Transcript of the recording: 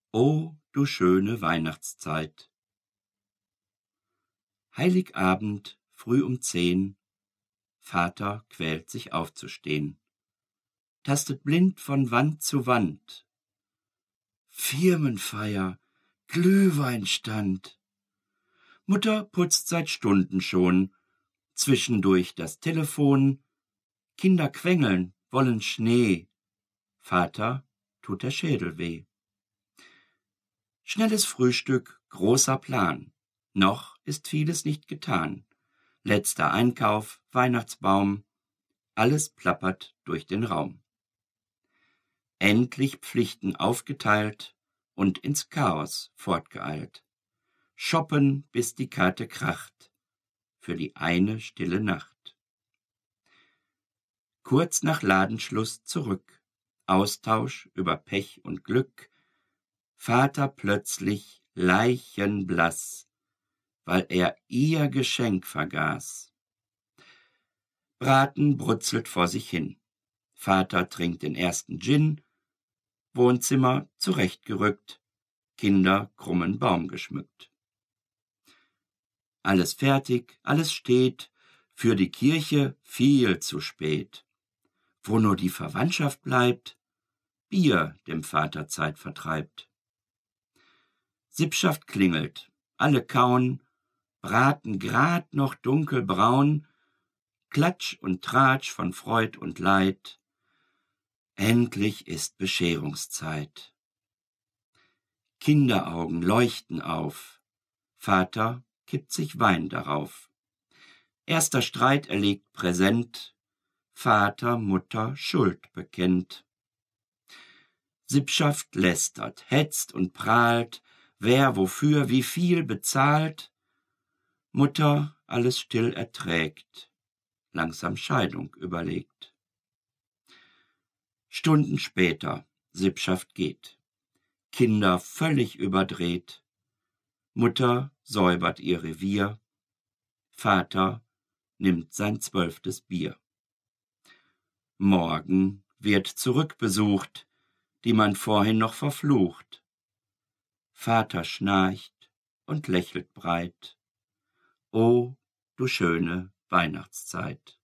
O, du schöne Weihnachtszeit. Heiligabend, früh um 10, Vater quält sich aufzustehen, tastet blind von Wand zu Wand. Firmenfeier, Glühweinstand. Mutter putzt seit Stunden schon, zwischendurch das Telefon. Kinder quengeln, wollen Schnee. Vater tut der Schädel weh. Schnelles Frühstück, großer Plan. Noch ist vieles nicht getan. Letzter Einkauf, Weihnachtsbaum. Alles plappert durch den Raum. Endlich Pflichten aufgeteilt und ins Chaos fortgeeilt. Shoppen, bis die Karte kracht. Für die eine stille Nacht. Kurz nach Ladenschluss zurück. Austausch über Pech und Glück. Vater plötzlich leichenblass, weil er ihr Geschenk vergaß. Braten brutzelt vor sich hin. Vater trinkt den ersten Gin. Wohnzimmer zurechtgerückt. Kinder krummen Baum geschmückt. Alles fertig, alles steht, für die Kirche viel zu spät. Wo nur die Verwandtschaft bleibt, Bier dem Vater Zeit vertreibt. Sippschaft klingelt, alle kauen, Braten grad noch dunkelbraun, Klatsch und Tratsch von Freud und Leid. Endlich ist Bescherungszeit. Kinderaugen leuchten auf, Vater kippt sich Wein darauf. Erster Streit erlegt Präsent, Vater, Mutter Schuld bekennt. Sippschaft lästert, hetzt und prahlt, wer wofür wie viel bezahlt. Mutter alles still erträgt, langsam Scheidung überlegt. Stunden später, Sippschaft geht. Kinder völlig überdreht. Mutter säubert ihr Revier. Vater nimmt sein 12. Bier. Morgen wird zurückbesucht, die man vorhin noch verflucht. Vater schnarcht und lächelt breit. O, du schöne Weihnachtszeit.